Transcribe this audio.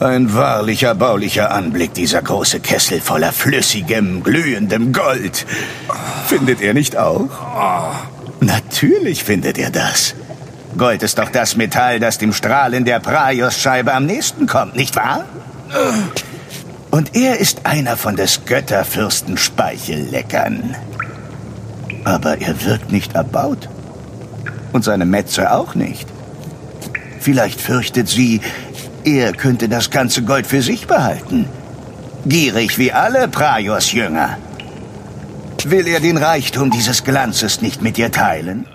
Ein wahrlich erbaulicher Anblick, dieser große Kessel voller flüssigem, glühendem Gold. Findet er nicht auch? Natürlich findet er das. Gold ist doch das Metall, das dem Strahlen der Praios-Scheibe am nächsten kommt, nicht wahr? Und er ist einer von des Götterfürsten Speichelleckern. Aber er wirkt nicht erbaut. Und seine Metze auch nicht. Vielleicht fürchtet sie, er könnte das ganze Gold für sich behalten. Gierig wie alle Praios-Jünger. Will er den Reichtum dieses Glanzes nicht mit ihr teilen?